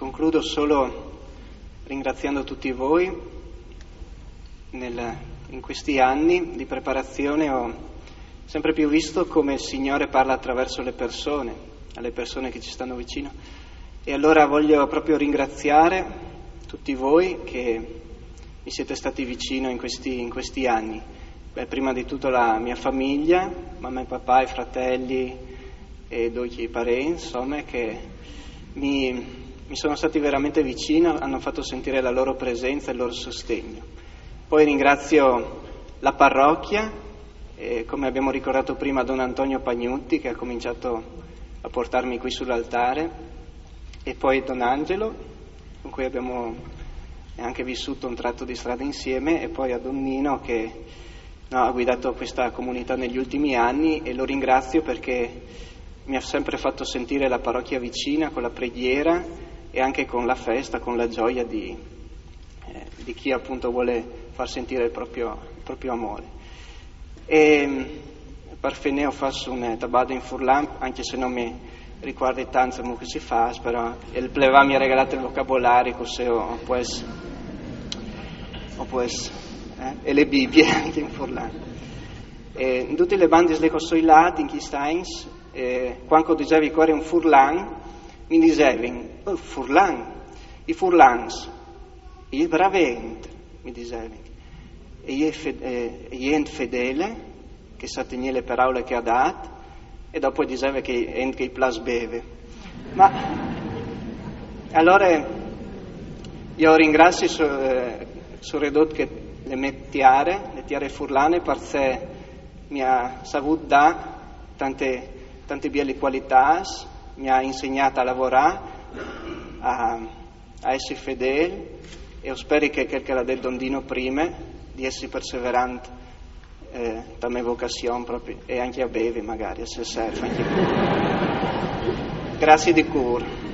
concludo solo ringraziando tutti voi. In questi anni di preparazione ho sempre più visto come il Signore parla attraverso le persone, alle persone che ci stanno vicino. E allora voglio proprio ringraziare tutti voi che mi siete stati vicino in questi anni. Prima di tutto la mia famiglia, mamma e papà, i fratelli e i parenti, insomma, che mi sono stati veramente vicino, hanno fatto sentire la loro presenza e il loro sostegno. Poi ringrazio la parrocchia, come abbiamo ricordato prima, Don Antonio Pagnutti, che ha cominciato a portarmi qui sull'altare, e poi Don Angelo, con cui abbiamo anche vissuto un tratto di strada insieme, e poi a Don Nino, che ha guidato questa comunità negli ultimi anni, e lo ringrazio perché mi ha sempre fatto sentire la parrocchia vicina con la preghiera e anche con la festa, con la gioia di chi appunto vuole far sentire il proprio amore. E parfeneo faccio un tabado in furlan, anche se non mi ricordo tanto come si fa, però il pleva mi ha regalato il vocabolario, così può essere e le Bibbie anche in furlan. In tutte le bande le cosoi là, in Kistains, quando dicevi che era un furlan, mi dicevano, oh, furlan, i furlans, il bravent, mi dicevano, e io fedele, che sa tenere le parole che ha dato, e dopo diceva che il plas beve. Ma allora io ringrazio su ridotto che le tiare furlane, perché mi ha saputo dare tante belle qualità, mi ha insegnato a lavorare, a essere fedele, e io spero che quel che l'ha detto Dondino prima, di essere perseverante da mia vocazione proprio, e anche a bere magari, se serve. Grazie di cuore.